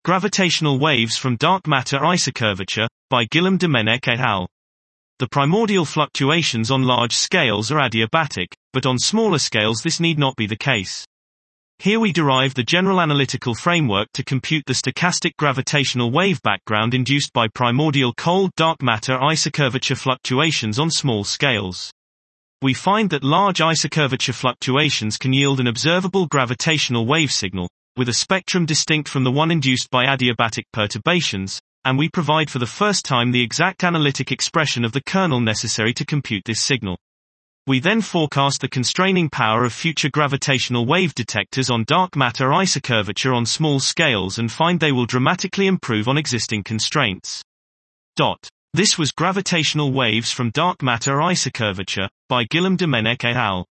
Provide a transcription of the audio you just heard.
Gravitational waves from dark matter isocurvature, by Guillaume Domenech et al. The primordial fluctuations on large scales are adiabatic, but on smaller scales this need not be the case. Here we derive the general analytical framework to compute the stochastic gravitational wave background induced by primordial cold dark matter isocurvature fluctuations on small scales. We find that large isocurvature fluctuations can yield an observable gravitational wave signal, with a spectrum distinct from the one induced by adiabatic perturbations, and we provide for the first time the exact analytic expression of the kernel necessary to compute this signal. We then forecast the constraining power of future gravitational wave detectors on dark matter isocurvature on small scales and find they will dramatically improve on existing constraints. This was Gravitational Waves from Dark Matter Isocurvature, by Guillaume Domenech et al.